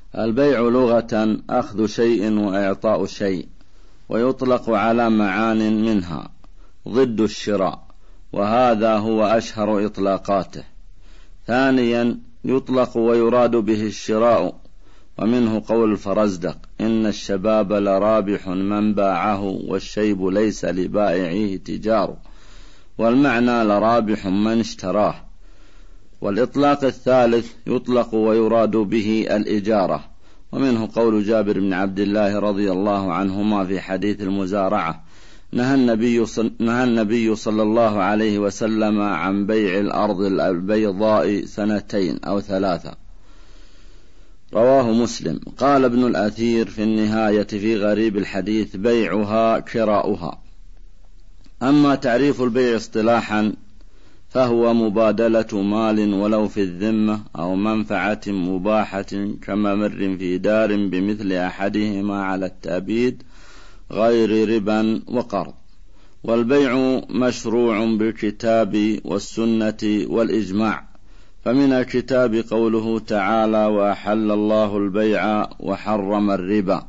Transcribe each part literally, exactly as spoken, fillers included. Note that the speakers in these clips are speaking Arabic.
البيع لغة أخذ شيء وإعطاء شيء، ويطلق على معان منها ضد الشراء، وهذا هو أشهر إطلاقاته. ثانيا يطلق ويراد به الشراء، ومنه قول الفرزدق: إن الشباب لرابح من باعه والشيب ليس لبائعه تجار، والمعنى لرابح من اشتراه. والإطلاق الثالث يطلق ويراد به الإجارة، ومنه قول جابر بن عبد الله رضي الله عنهما في حديث المزارعة: نهى النبي, نهى النبي صلى الله عليه وسلم عن بيع الأرض البيضاء سنتين أو ثلاثة، رواه مسلم. قال ابن الأثير في النهاية في غريب الحديث: بيعها كراؤها. أما تعريف البيع اصطلاحا فهو مبادلة مال ولو في الذمة أو منفعة مباحة كممر في دار بمثل أحدهما على التأبيد غير ربا وقرض. والبيع مشروع بالكتاب والسنة والإجماع، فمن الكتاب قوله تعالى: وأحل الله البيع وحرم الربا،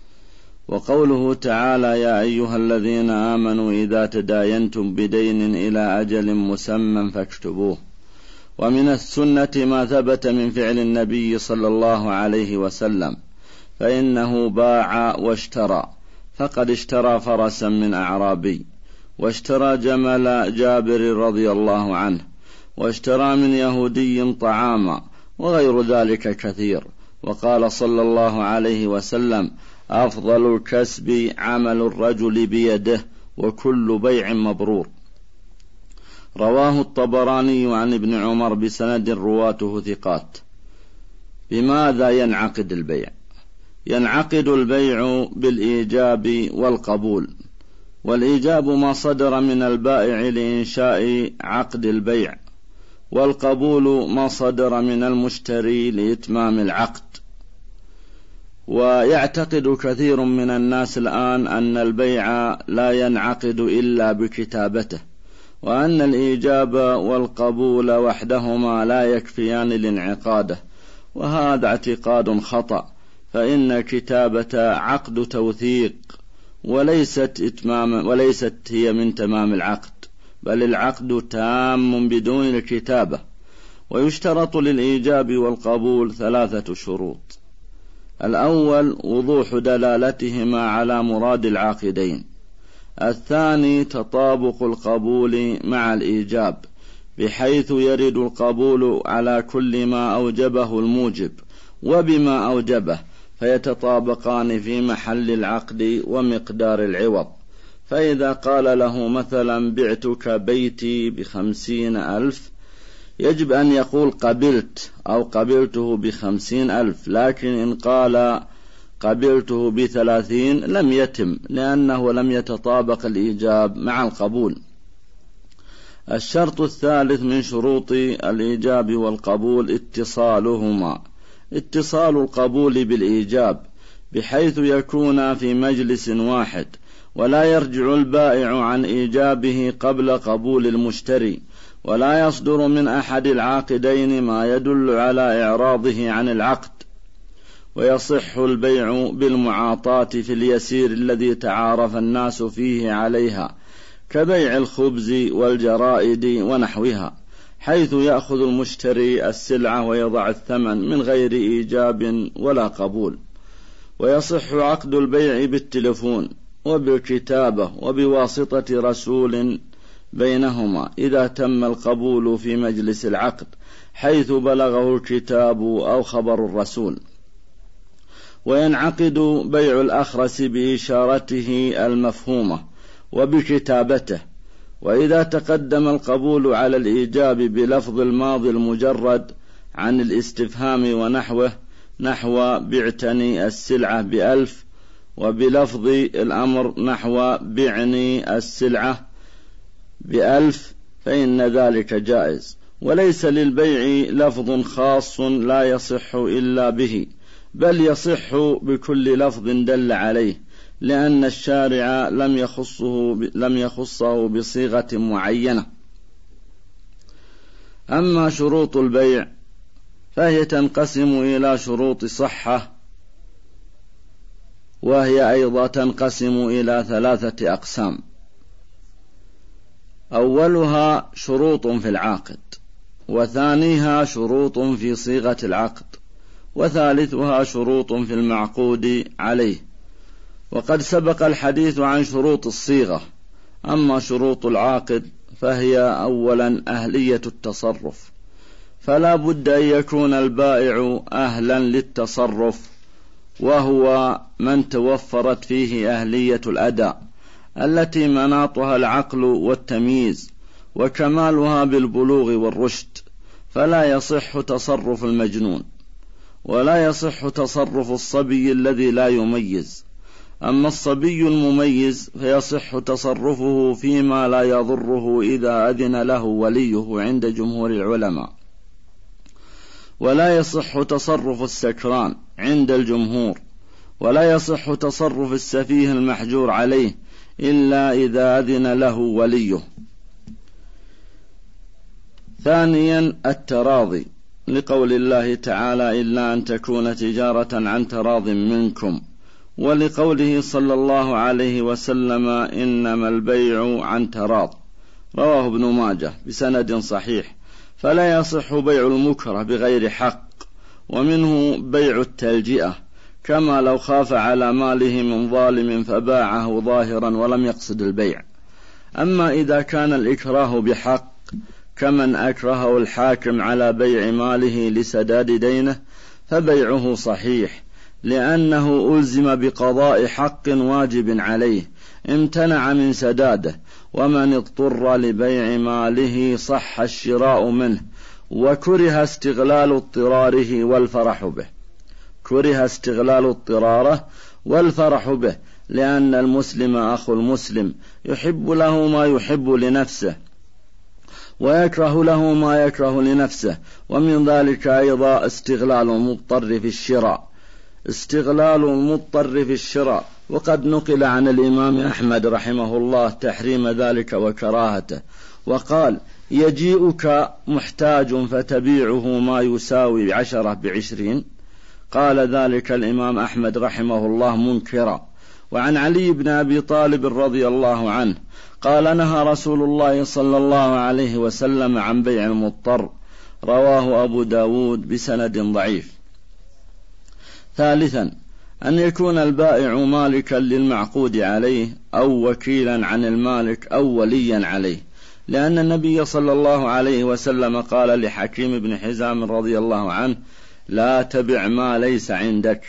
وقوله تعالى: يا أيها الذين آمنوا إذا تداينتم بدين إلى أجل مسمى فاكتبوه. ومن السنة ما ثبت من فعل النبي صلى الله عليه وسلم، فإنه باع واشترى، فقد اشترى فرسا من أعرابي، واشترى جمل جابر رضي الله عنه، واشترى من يهودي طعاما، وغير ذلك كثير. وقال صلى الله عليه وسلم: أفضل الكسب عمل الرجل بيده، وكل بيع مبرور. رواه الطبراني عن ابن عمر بسند رواته ثقات. بماذا ينعقد البيع؟ ينعقد البيع بالإيجاب والقبول. والإيجاب ما صدر من البائع لإنشاء عقد البيع، والقبول ما صدر من المشتري لإتمام العقد. ويعتقد كثير من الناس الآن أن البيع لا ينعقد إلا بكتابته، وأن الإيجاب والقبول وحدهما لا يكفيان لانعقاده، وهذا اعتقاد خطأ، فإن الكتابة عقد توثيق وليست إتمام وليست هي من تمام العقد، بل العقد تام بدون الكتابة. ويشترط للإيجاب والقبول ثلاثة شروط: الأول وضوح دلالتهما على مراد العاقدين، الثاني تطابق القبول مع الإيجاب بحيث يرد القبول على كل ما أوجبه الموجب وبما أوجبه، فيتطابقان في محل العقد ومقدار العوض. فإذا قال له مثلا: بعتك بيتي بخمسين ألف، يجب أن يقول قبلت أو قبلته بخمسين ألف، لكن إن قال قبلته بثلاثين لم يتم، لأنه لم يتطابق الإيجاب مع القبول. الشرط الثالث من شروط الإيجاب والقبول اتصالهما، اتصال القبول بالإيجاب بحيث يكون في مجلس واحد، ولا يرجع البائع عن إيجابه قبل قبول المشتري، ولا يصدر من أحد العاقدين ما يدل على إعراضه عن العقد. ويصح البيع بالمعاطاة في اليسير الذي تعارف الناس فيه عليها، كبيع الخبز والجرائد ونحوها، حيث يأخذ المشتري السلعة ويضع الثمن من غير إيجاب ولا قبول. ويصح عقد البيع بالتلفون وبالكتابة وبواسطة رسول بينهما إذا تم القبول في مجلس العقد، حيث بلغه الكتاب أو خبر الرسول. وينعقد بيع الأخرس بإشارته المفهومة وبكتابته، وإذا تقدم القبول على الإيجاب بلفظ الماضي المجرد عن الاستفهام ونحوه، نحو بعتني السلعة بألف، وبلفظ الأمر نحو بعني السلعة بألف، فإن ذلك جائز. وليس للبيع لفظ خاص لا يصح إلا به، بل يصح بكل لفظ دل عليه، لأن الشارع لم يخصه, لم يخصه بصيغة معينة. أما شروط البيع فهي تنقسم إلى شروط صحة وهي أيضا تنقسم إلى ثلاثة أقسام. أولها شروط في العاقد، وثانيها شروط في صيغة العقد، وثالثها شروط في المعقود عليه. وقد سبق الحديث عن شروط الصيغة. أما شروط العاقد فهي أولا أهلية التصرف، فلا بد أن يكون البائع أهلا للتصرف، وهو من توفرت فيه أهلية الأداء التي مناطها العقل والتمييز، وكمالها بالبلوغ والرشد، فلا يصح تصرف المجنون، ولا يصح تصرف الصبي الذي لا يميز. أما الصبي المميز فيصح تصرفه فيما لا يضره إذا أذن له وليه عند جمهور العلماء، ولا يصح تصرف السكران عند الجمهور، ولا يصح تصرف السفيه المحجور عليه إلا إذا أذن له وليه. ثانيا التراضي، لقول الله تعالى: إلا أن تكون تجارة عن تراض منكم، ولقوله صلى الله عليه وسلم: إنما البيع عن تراض، رواه ابن ماجه بسند صحيح. فلا يصح بيع المكره بغير حق، ومنه بيع التلجئة، كما لو خاف على ماله من ظالم فباعه ظاهرا ولم يقصد البيع. أما إذا كان الإكراه بحق، كمن أكرهه الحاكم على بيع ماله لسداد دينه، فبيعه صحيح، لأنه ألزم بقضاء حق واجب عليه امتنع من سداده. ومن اضطر لبيع ماله صح الشراء منه، وكره استغلال اضطراره والفرح به كره استغلال اضطراره والفرح به لأن المسلم أخو المسلم، يحب له ما يحب لنفسه، ويكره له ما يكره لنفسه. ومن ذلك أيضا استغلال المضطر في الشراء استغلال المضطر في الشراء وقد نقل عن الإمام أحمد رحمه الله تحريم ذلك وكراهته، وقال: يجيئك محتاج فتبيعه ما يساوي عشرة بعشرين. قال ذلك الإمام أحمد رحمه الله منكرا. وعن علي بن أبي طالب رضي الله عنه قال: نهى رسول الله صلى الله عليه وسلم عن بيع المضطر، رواه أبو داود بسند ضعيف. ثالثا أن يكون البائع مالكا للمعقود عليه، أو وكيلا عن المالك، أو وليا عليه، لأن النبي صلى الله عليه وسلم قال لحكيم بن حزام رضي الله عنه: لا تبع ما ليس عندك،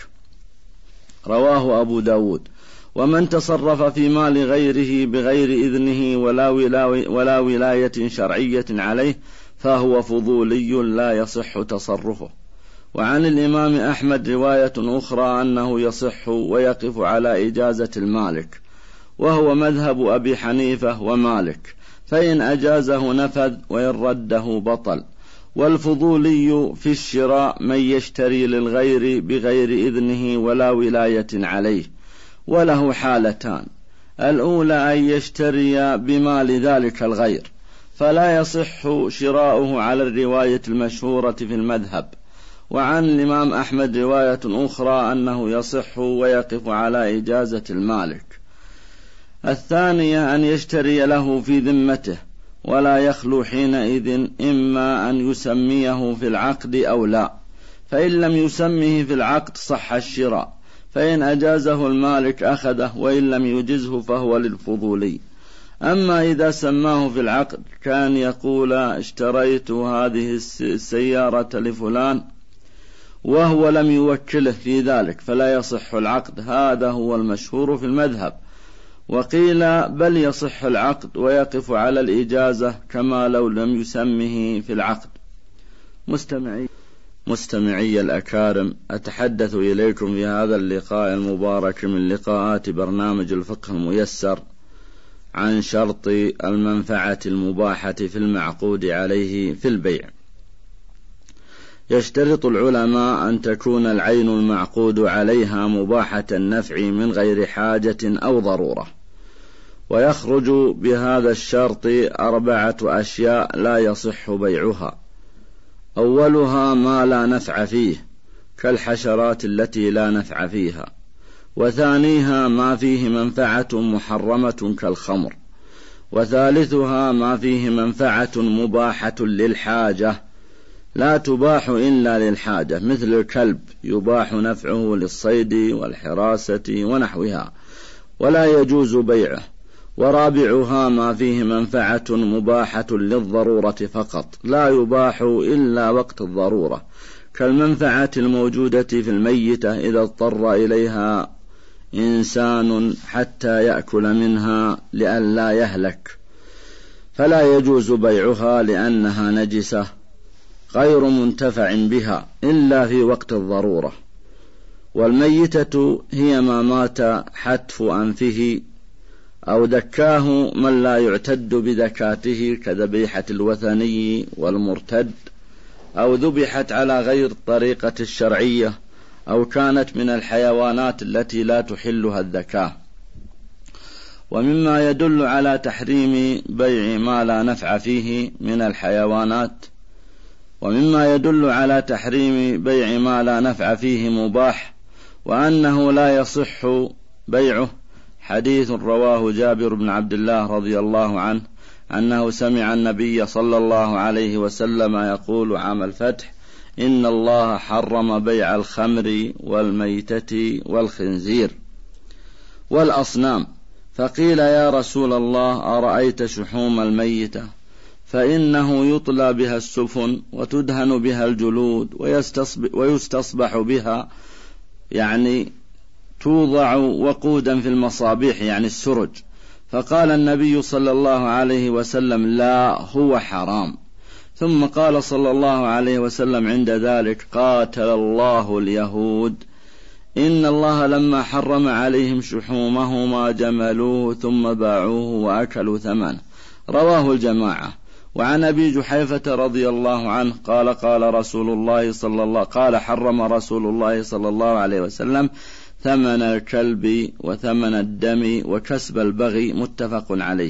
رواه أبو داود. ومن تصرف في مال غيره بغير إذنه ولا, ولا ولاية شرعية عليه فهو فضولي لا يصح تصرفه. وعن الإمام أحمد رواية أخرى أنه يصح ويقف على إجازة المالك، وهو مذهب أبي حنيفة ومالك، فإن أجازه نفذ وإن رده بطل. والفضولي في الشراء من يشتري للغير بغير إذنه ولا ولاية عليه، وله حالتان: الأولى أن يشتري بمال ذلك الغير، فلا يصح شراؤه على الرواية المشهورة في المذهب. وعن الإمام أحمد رواية أخرى أنه يصح ويقف على إجازة المالك. الثانية أن يشتري له في ذمته، ولا يخلو حينئذ إما أن يسميه في العقد أو لا، فإن لم يسمه في العقد صح الشراء، فإن أجازه المالك أخذه، وإن لم يجزه فهو للفضولي. أما إذا سماه في العقد كان يقول: اشتريت هذه السيارة لفلان، وهو لم يوكله في ذلك، فلا يصح العقد. هذا هو المشهور في المذهب. وقيل بل يصح العقد ويقف على الإجازة كما لو لم يسمه في العقد. مستمعي مستمعي الأكارم، أتحدث إليكم في هذا اللقاء المبارك من لقاءات برنامج الفقه الميسر عن شرط المنفعة المباحة في المعقود عليه في البيع. يشترط العلماء أن تكون العين المعقود عليها مباحة النفع من غير حاجة أو ضرورة، ويخرج بهذا الشرط أربعة أشياء لا يصح بيعها. أولها ما لا نفع فيه، كالحشرات التي لا نفع فيها، وثانيها ما فيه منفعة محرمة كالخمر، وثالثها ما فيه منفعة مباحة للحاجة لا تباح إلا للحاجة، مثل الكلب يباح نفعه للصيد والحراسة ونحوها ولا يجوز بيعه. ورابعها ما فيه منفعة مباحة للضرورة فقط لا يباح إلا وقت الضرورة، كالمنفعة الموجودة في الميتة إذا اضطر إليها إنسان حتى يأكل منها لئلا يهلك، فلا يجوز بيعها لأنها نجسة غير منتفع بها إلا في وقت الضرورة. والميتة هي ما مات حتف أنفه أو دكاه من لا يعتد بذكاته كذبيحة الوثني والمرتد، أو ذبحت على غير الطريقة الشرعية، أو كانت من الحيوانات التي لا تحلها الذكاة. ومما يدل على تحريم بيع ما لا نفع فيه من الحيوانات ومما يدل على تحريم بيع ما لا نفع فيه مباح وأنه لا يصح بيعه حديث رواه جابر بن عبد الله رضي الله عنه أنه سمع النبي صلى الله عليه وسلم يقول عام الفتح: إن الله حرم بيع الخمر والميتة والخنزير والأصنام. فقيل: يا رسول الله، أرأيت شحوم الميتة؟ فإنه يطلى بها السفن وتدهن بها الجلود ويستصبح بها، يعني توضع وقودا في المصابيح، يعني السرج. فقال النبي صلى الله عليه وسلم: لا، هو حرام. ثم قال صلى الله عليه وسلم عند ذلك: قاتل الله اليهود، إن الله لما حرم عليهم شحومهما جملوه ثم باعوه وأكلوا ثمنه. رواه الجماعة. وعن أبي جحيفة رضي الله عنه قال قال رسول الله صلى الله قال حرم رسول الله صلى الله عليه وسلم ثمن الكلب وثمن الدم وكسب البغي، متفق عليه.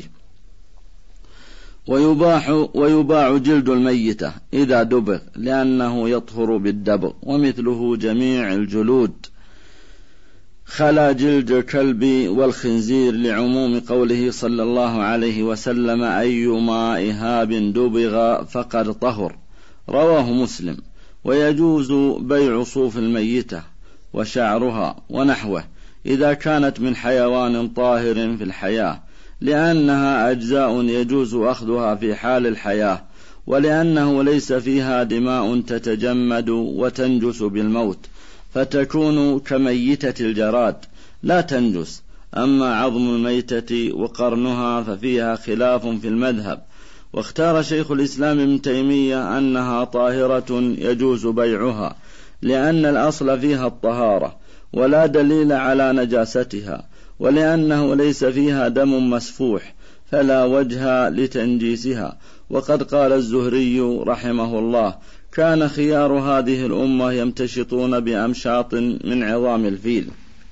ويباح, ويباع جلد الميتة إذا دبغ لأنه يطهر بالدبغ، ومثله جميع الجلود خلا جلد الكلب والخنزير، لعموم قوله صلى الله عليه وسلم: أيما إهاب دبغ فقد طهر. رواه مسلم. ويجوز بيع صوف الميتة وشعرها ونحوه إذا كانت من حيوان طاهر في الحياة، لأنها أجزاء يجوز أخذها في حال الحياة، ولأنه ليس فيها دماء تتجمد وتنجس بالموت، فتكون كميتة الجراد لا تنجس. أما عظم الميتة وقرنها ففيها خلاف في المذهب، واختار شيخ الإسلام ابن تيمية أنها طاهرة يجوز بيعها، لأن الأصل فيها الطهارة ولا دليل على نجاستها، ولأنه ليس فيها دم مسفوح فلا وجه لتنجيسها. وقد قال الزهري رحمه الله: كان خيار هذه الأمة يمتشطون بأمشاط من عظام الفيل.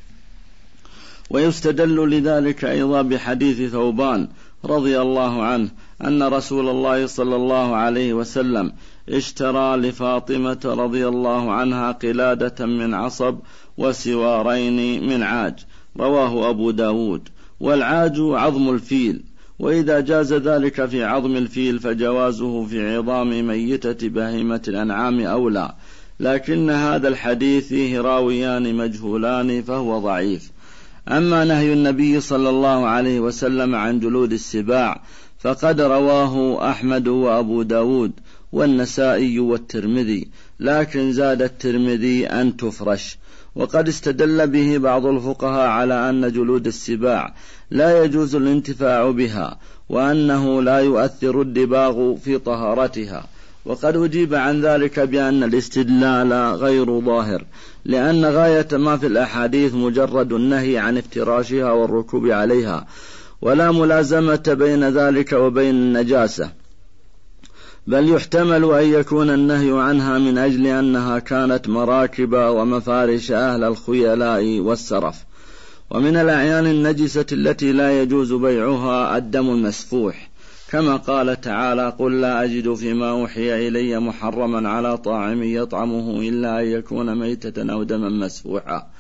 ويستدل لذلك أيضا بحديث ثوبان رضي الله عنه أن رسول الله صلى الله عليه وسلم اشترى لفاطمة رضي الله عنها قلادة من عصب وسوارين من عاج. رواه أبو داود. والعاج عظم الفيل، وإذا جاز ذلك في عظم الفيل فجوازه في عظام ميتة بهيمة الأنعام أولى، لكن هذا الحديث فيه راويان مجهولان فهو ضعيف. أما نهي النبي صلى الله عليه وسلم عن جلود السباع فقد رواه أحمد وأبو داود والنسائي والترمذي، لكن زاد الترمذي أن تفرش. وقد استدل به بعض الفقهاء على أن جلود السباع لا يجوز الانتفاع بها، وأنه لا يؤثر الدباغ في طهارتها. وقد أجيب عن ذلك بأن الاستدلال غير ظاهر، لأن غاية ما في الأحاديث مجرد النهي عن افتراشها والركوب عليها، ولا ملازمة بين ذلك وبين النجاسة، بل يحتمل أن يكون النهي عنها من أجل أنها كانت مراكب ومفارش أهل الخيلاء والسرف. ومن الأعيان النجسة التي لا يجوز بيعها الدم المسفوح، كما قال تعالى: قل لا أجد فيما أوحي إلي محرما على طاعم يطعمه إلا أن يكون ميتة أو دما مسفوحا.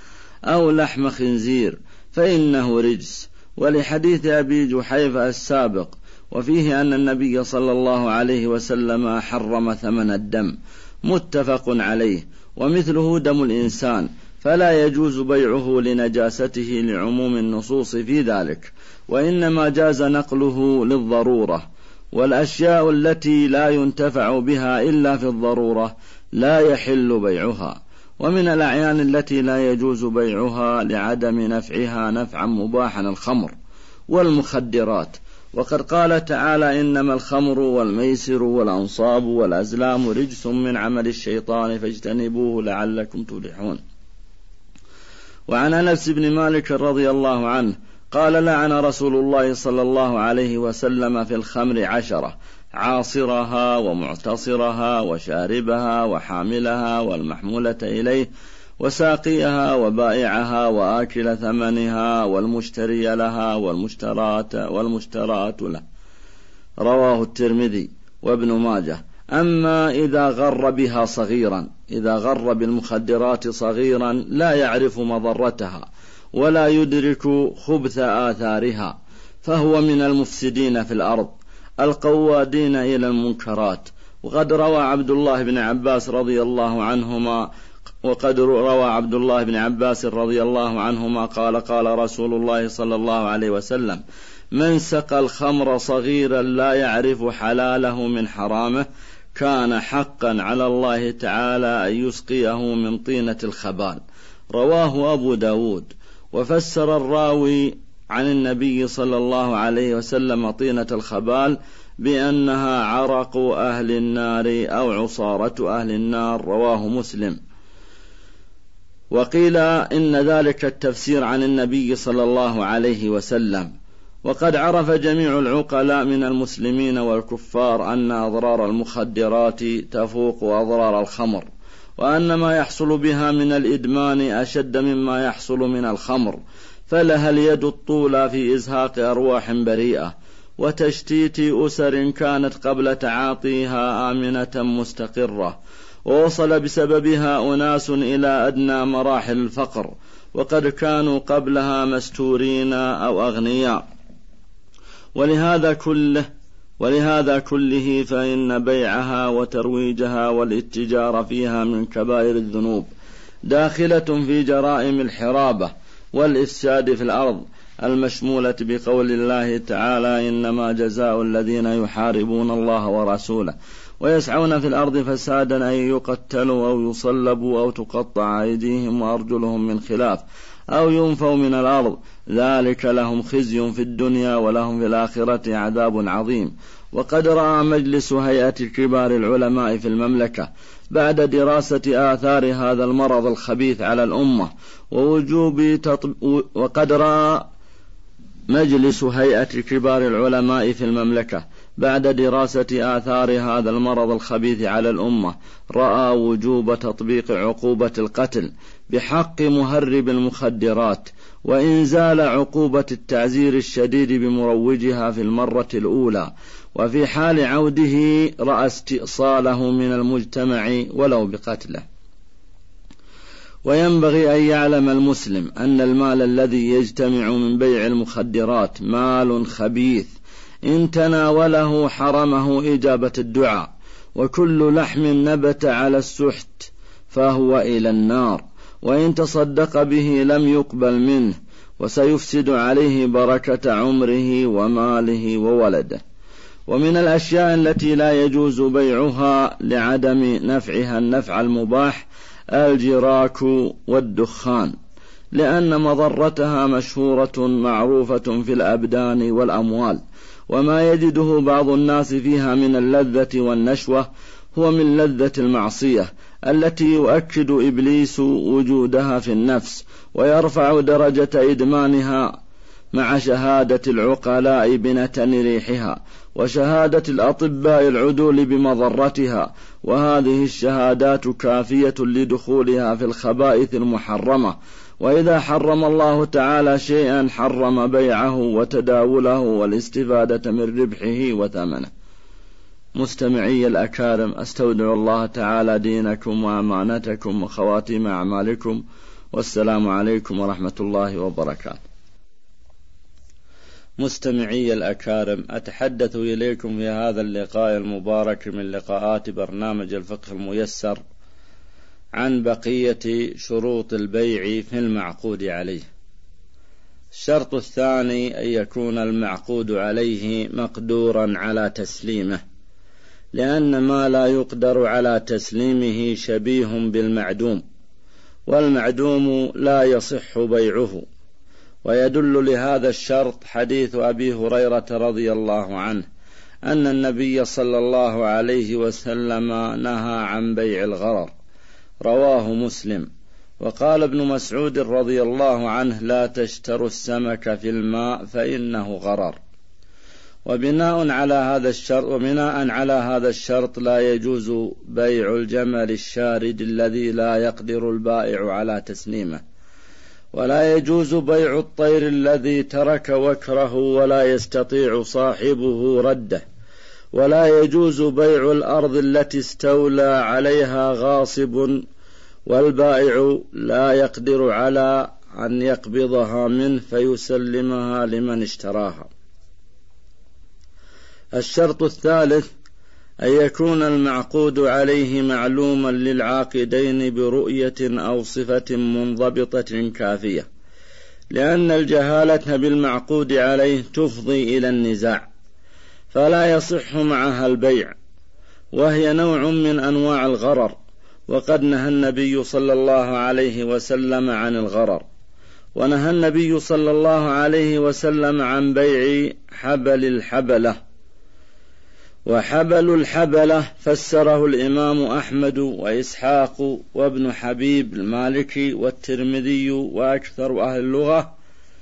أو لحم خنزير فإنه رجس. ولحديث أبي جحيفة السابق وفيه أن النبي صلى الله عليه وسلم حرم ثمن الدم، متفق عليه. ومثله دم الإنسان فلا يجوز بيعه لنجاسته لعموم النصوص في ذلك، وإنما جاز نقله للضرورة. والأشياء التي لا ينتفع بها إلا في الضرورة لا يحل بيعها. ومن الأعيان التي لا يجوز بيعها لعدم نفعها نفعا مباحا الخمر والمخدرات، وقد قال تعالى: إنما الخمر والميسر والأنصاب والأزلام رجس من عمل الشيطان فاجتنبوه لعلكم تفلحون. وعن أنس بن مالك رضي الله عنه قال: لعن رسول الله صلى الله عليه وسلم في الخمر عشرة: عاصرها ومعتصرها وشاربها وحاملها والمحمولة إليه وساقيها وبائعها وآكل ثمنها والمشتري لها والمشترات والمشترات له. رواه الترمذي وابن ماجه. أما إذا غر بها صغيرا، إذا غر بالمخدرات صغيرا لا يعرف مضرتها ولا يدرك خبث آثارها فهو من المفسدين في الأرض القوادين إلى المنكرات. وقد روى عبد الله بن عباس رضي الله عنهما وقد روى عبد الله بن عباس رضي الله عنهما قال: قال رسول الله صلى الله عليه وسلم: من سقى الخمر صغيرا لا يعرف حلاله من حرامه كان حقا على الله تعالى أن يسقيه من طينة الخبال. رواه أبو داود. وفسر الراوي عن النبي صلى الله عليه وسلم طينة الخبال بأنها عرق أهل النار أو عصارة أهل النار. رواه مسلم. وقيل إن ذلك التفسير عن النبي صلى الله عليه وسلم. وقد عرف جميع العقلاء من المسلمين والكفار أن أضرار المخدرات تفوق أضرار الخمر، وأن ما يحصل بها من الإدمان أشد مما يحصل من الخمر، فلها اليد الطولى في إزهاق أرواح بريئة وتشتيت أسر كانت قبل تعاطيها آمنة مستقرة، ووصل بسببها أناس إلى أدنى مراحل الفقر وقد كانوا قبلها مستورين أو أغنياء. ولهذا كله ولهذا كله فإن بيعها وترويجها والاتجار فيها من كبائر الذنوب، داخلة في جرائم الحرابة والإفساد في الأرض المشمولة بقول الله تعالى: إنما جزاء الذين يحاربون الله ورسوله ويسعون في الأرض فسادا أن يقتلوا أو يصلبوا أو تقطع أيديهم وأرجلهم من خلاف أو ينفوا من الأرض، ذلك لهم خزي في الدنيا ولهم في الآخرة عذاب عظيم. وقد رأى مجلس هيئة كبار العلماء في المملكة بعد دراسة آثار هذا المرض الخبيث على الأمة ووجوب تطب... وقد رأى مجلس هيئة كبار العلماء في المملكة بعد دراسة آثار هذا المرض الخبيث على الأمة رأى وجوب تطبيق عقوبة القتل بحق مهرب المخدرات، وإنزال عقوبة التعزير الشديد بمروجها في المرة الأولى، وفي حال عوده رأى استئصاله من المجتمع ولو بقتله. وينبغي أن يعلم المسلم أن المال الذي يجتمع من بيع المخدرات مال خبيث، إن تناوله حرمه إجابة الدعاء، وكل لحم نبت على السحت فهو إلى النار، وإن تصدق به لم يقبل منه، وسيفسد عليه بركة عمره وماله وولده. ومن الأشياء التي لا يجوز بيعها لعدم نفعها النفع المباح الجراك والدخان، لأن مضرتها مشهورة معروفة في الأبدان والأموال، وما يجده بعض الناس فيها من اللذة والنشوة هو من لذة المعصية التي يؤكد إبليس وجودها في النفس ويرفع درجة إدمانها مع شهادة العقلاء بنتن ريحها وشهادة الأطباء العدول بمضرتها، وهذه الشهادات كافية لدخولها في الخبائث المحرمة. وإذا حرم الله تعالى شيئا حرم بيعه وتداوله والاستفادة من ربحه وثمنه. مستمعي الأكارم، أستودع الله تعالى دينكم وأمانتكم وخواتيم أعمالكم، والسلام عليكم ورحمة الله وبركاته. مستمعي الأكارم، أتحدث إليكم في هذا اللقاء المبارك من لقاءات برنامج الفقه الميسر عن بقية شروط البيع في المعقود عليه. الشرط الثاني أن يكون المعقود عليه مقدورا على تسليمه، لأن ما لا يقدر على تسليمه شبيه بالمعدوم، والمعدوم لا يصح بيعه. ويدل لهذا الشرط حديث أبي هريرة رضي الله عنه أن النبي صلى الله عليه وسلم نهى عن بيع الغرر، رواه مسلم. وقال ابن مسعود رضي الله عنه: لا تشتروا السمك في الماء فإنه غرر. وبناء على هذا الشرط وبناء على هذا الشرط لا يجوز بيع الجمل الشارد الذي لا يقدر البائع على تسليمه، ولا يجوز بيع الطير الذي ترك وكره ولا يستطيع صاحبه رده، ولا يجوز بيع الأرض التي استولى عليها غاصب والبائع لا يقدر على أن يقبضها منه فيسلمها لمن اشتراها. الشرط الثالث أن يكون المعقود عليه معلوما للعاقدين برؤية أو صفة منضبطة كافية، لأن الجهالة بالمعقود عليه تفضي إلى النزاع، فلا يصح معها البيع، وهي نوع من أنواع الغرر. وقد نهى النبي صلى الله عليه وسلم عن الغرر، ونهى النبي صلى الله عليه وسلم عن بيع حبل الحبلة. وحبل الحبلة فسره الإمام أحمد وإسحاق وابن حبيب المالكي والترمذي وأكثر أهل اللغة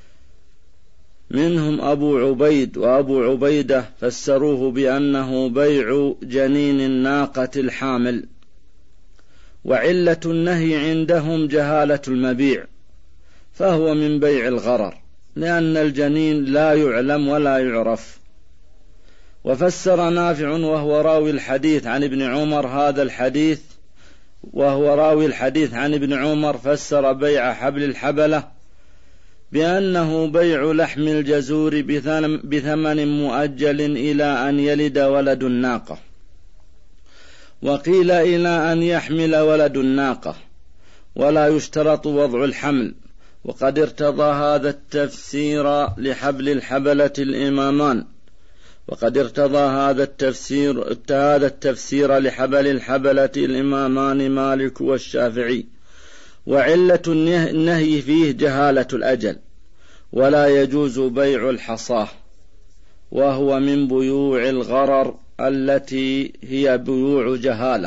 منهم أبو عبيد وأبو عبيدة فسروه بأنه بيع جنين الناقة الحامل. وعلة النهي عندهم جهالة المبيع، فهو من بيع الغرر، لأن الجنين لا يعلم ولا يعرف. وفسر نافع وهو راوي الحديث عن ابن عمر هذا الحديث وهو راوي الحديث عن ابن عمر فسر بيع حبل الحبلة بأنه بيع لحم الجزور بثمن مؤجل إلى أن يلد ولد الناقة، وقيل إلى أن يحمل ولد الناقة، ولا يشترط وضع الحمل. وقد ارتضى هذا التفسير لحبل الحبلة الإمامان وقد ارتضى هذا التفسير هذا التفسير لحبل الحبلة الإمامان مالك والشافعي. وعلة النهي فيه جهالة الأجل، ولا يجوز بيع الحصاه، وهو من بيوع الغرر التي هي بيوع جهالة.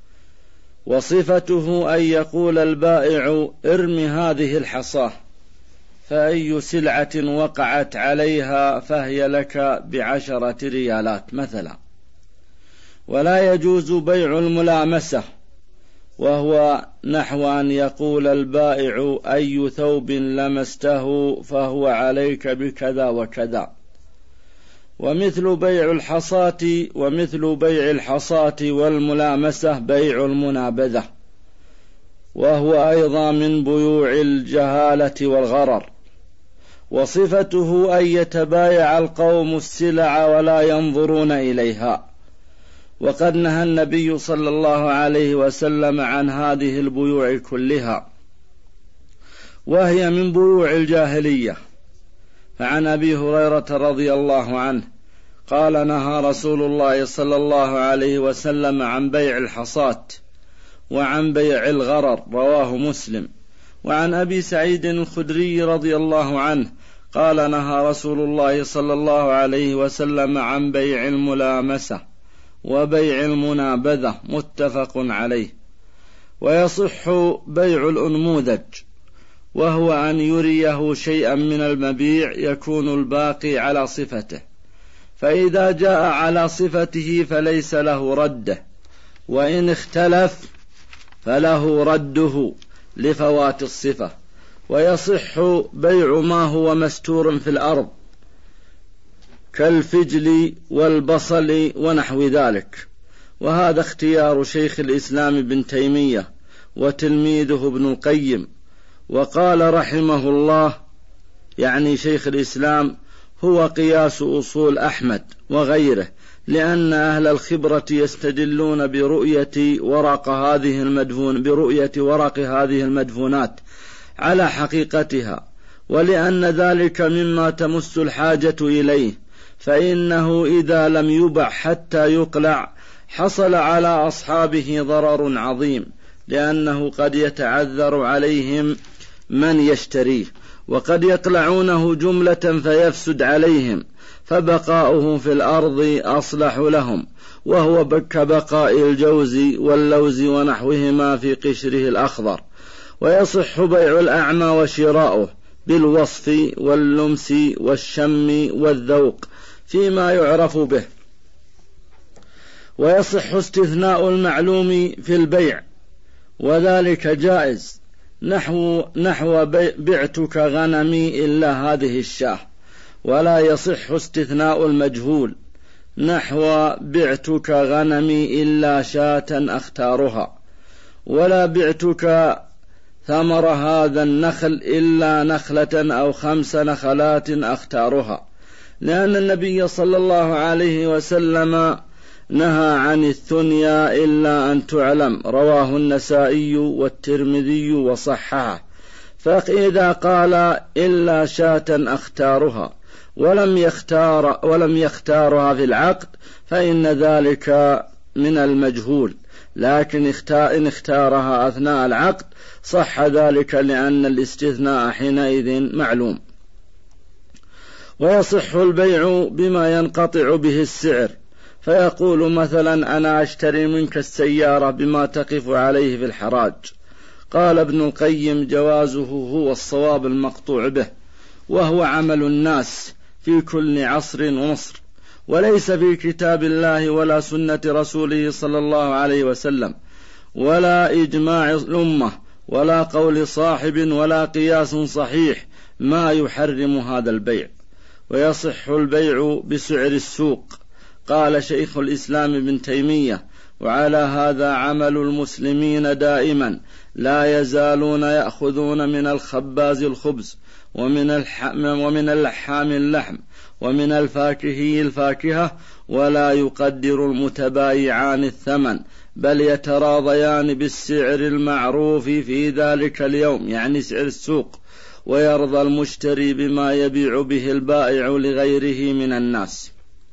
وصفته أن يقول البائع: ارمي هذه الحصاه، فأي سلعة وقعت عليها فهي لك بعشرة ريالات مثلا. ولا يجوز بيع الملامسة، وهو نحو أن يقول البائع: أي ثوب لمسته فهو عليك بكذا وكذا. ومثل بيع الحصاة ومثل بيع الحصاة والملامسة بيع المنابذة، وهو أيضا من بيوع الجهالة والغرر. وصفته أن يتبايع القوم السلع ولا ينظرون إليها. وقد نهى النبي صلى الله عليه وسلم عن هذه البيوع كلها، وهي من بيوع الجاهلية. فعن أبي هريرة رضي الله عنه قال: نهى رسول الله صلى الله عليه وسلم عن بيع الحصاة وعن بيع الغرر، رواه مسلم. وعن أبي سعيد الخدري رضي الله عنه قال: نهى رسول الله صلى الله عليه وسلم عن بيع الملامسة وبيع المنابذة، متفق عليه. ويصح بيع الأنموذج، وهو أن يريه شيئا من المبيع يكون الباقي على صفته، فإذا جاء على صفته فليس له رده، وإن اختلف فله رده لفوات الصفة. ويصح بيع ما هو مستور في الأرض كالفجل والبصل ونحو ذلك، وهذا اختيار شيخ الإسلام ابن تيمية وتلميذه ابن القيم. وقال رحمه الله يعني شيخ الإسلام: هو قياس أصول أحمد وغيره، لأن أهل الخبرة يستدلون برؤية ورق هذه المدفون برؤية ورق هذه المدفونات على حقيقتها، ولأن ذلك مما تمس الحاجة إليه، فإنه إذا لم يبع حتى يقلع حصل على أصحابه ضرر عظيم، لأنه قد يتعذر عليهم من يشتريه، وقد يقلعونه جملة فيفسد عليهم، فبقاؤه في الأرض أصلح لهم، وهو كبقاء الجوز واللوز ونحوهما في قشره الأخضر. ويصح بيع الأعمى وشراؤه بالوصف واللمس والشم والذوق فيما يعرف به. ويصح استثناء المعلوم في البيع، وذلك جائز، نحو, نحو بعتك غنمي إلا هذه الشاة. ولا يصح استثناء المجهول، نحو بعتك غنمي إلا شاة أختارها. ولا بعتك ثمر هذا النخل إلا نخلة أو خمس نخلات أختارها، لأن النبي صلى الله عليه وسلم نهى عن الثنيا إلا أن تعلم، رواه النسائي والترمذي وصححه. فإذا قال إلا شاة أختارها ولم يختار ولم يختارها في العقد فإن ذلك من المجهول، لكن إن اختارها أثناء العقد صح ذلك، لأن الاستثناء حينئذ معلوم. ويصح البيع بما ينقطع به السعر، فيقول مثلا: أنا أشتري منك السيارة بما تقف عليه في الحراج. قال ابن القيم: جوازه هو الصواب المقطوع به، وهو عمل الناس في كل عصر ومصر، وليس في كتاب الله ولا سنة رسوله صلى الله عليه وسلم، ولا إجماع الأمة، ولا قول صاحب، ولا قياس صحيح ما يحرم هذا البيع. ويصح البيع بسعر السوق، قال شيخ الإسلام ابن تيمية: وعلى هذا عمل المسلمين دائما، لا يزالون يأخذون من الخباز الخبز، ومن اللحم ومن اللحام اللحم، ومن الفاكهي الفاكهة، ولا يقدر المتبايعان الثمن، بل يتراضيان بالسعر المعروف في ذلك اليوم، يعني سعر السوق، ويرضى المشتري بما يبيع به البائع لغيره من الناس.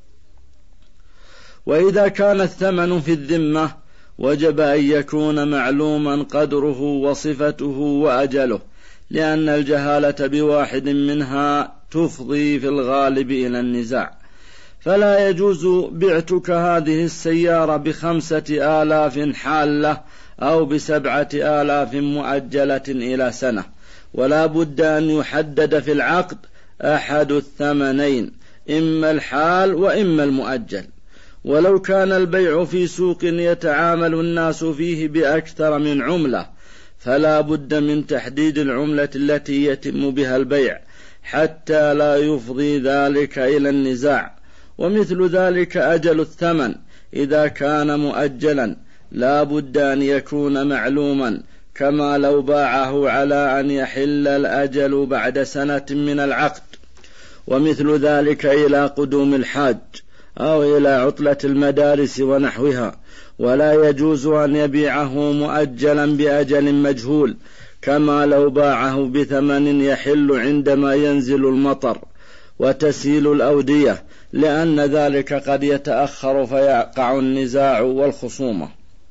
وإذا كان الثمن في الذمة وجب أن يكون معلوما قدره وصفته وأجله، لأن الجهالة بواحد منها تفضي في الغالب إلى النزاع. فلا يجوز بعتك هذه السيارة بخمسة آلاف حالة أو بسبعة آلاف مؤجلة إلى سنة، ولا بد أن يحدد في العقد أحد الثمنين، إما الحال وإما المؤجل. ولو كان البيع في سوق يتعامل الناس فيه بأكثر من عملة، فلا بد من تحديد العملة التي يتم بها البيع حتى لا يفضي ذلك إلى النزاع. ومثل ذلك أجل الثمن، إذا كان مؤجلا لا بد أن يكون معلوما، كما لو باعه على أن يحل الأجل بعد سنة من العقد. ومثل ذلك إلى قدوم الحاج أو إلى عطلة المدارس ونحوها. ولا يجوز أن يبيعه مؤجلا بأجل مجهول، كما لو باعه بثمن يحل عندما ينزل المطر وتسيل الأودية، لأن ذلك قد يتأخر فيقع النزاع والخصومة.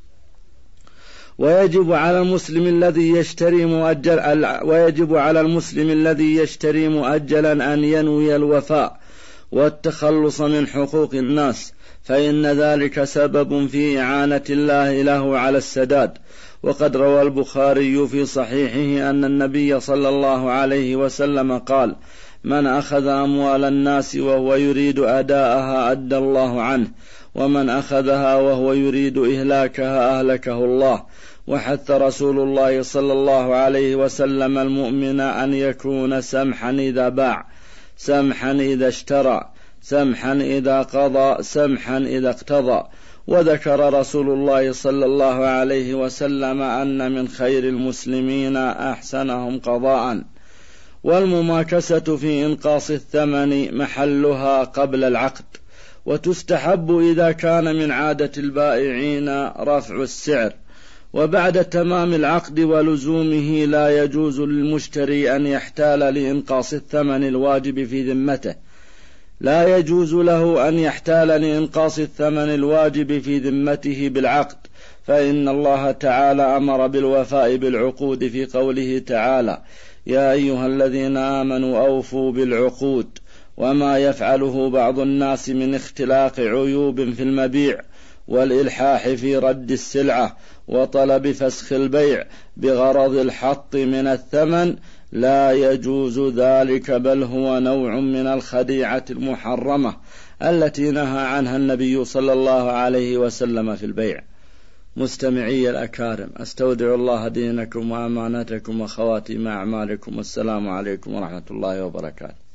ويجب على المسلم الذي يشتري مؤجل ويجب على المسلم الذي يشتري مؤجلا أن ينوي الوفاء والتخلص من حقوق الناس، فإن ذلك سبب في إعانة الله له على السداد. وقد روى البخاري في صحيحه أن النبي صلى الله عليه وسلم قال: من أخذ أموال الناس وهو يريد أداءها أدى الله عنه، ومن أخذها وهو يريد إهلاكها أهلكه الله. وحث رسول الله صلى الله عليه وسلم المؤمن أن يكون سمحا إذا باع، سمحا إذا اشترى، سمحا إذا قضى، سمحا إذا اقتضى. وذكر رسول الله صلى الله عليه وسلم أن من خير المسلمين أحسنهم قضاء، والمماكسة في إنقاص الثمن محلها قبل العقد، وتستحب إذا كان من عادة البائعين رفع السعر، وبعد تمام العقد ولزومه لا يجوز للمشتري أن يحتال لإنقاص الثمن الواجب في ذمته لا يجوز له أن يحتال لإنقاص الثمن الواجب في ذمته بالعقد، فإن الله تعالى أمر بالوفاء بالعقود في قوله تعالى: يا أيها الذين آمنوا أوفوا بالعقود. وما يفعله بعض الناس من اختلاق عيوب في المبيع والإلحاح في رد السلعة وطلب فسخ البيع بغرض الحط من الثمن لا يجوز ذلك، بل هو نوع من الخديعة المحرمة التي نهى عنها النبي صلى الله عليه وسلم في البيع. مستمعي الأكارم، أستودع الله دينكم وأمانتكم وخواتم أعمالكم، والسلام عليكم ورحمة الله وبركاته.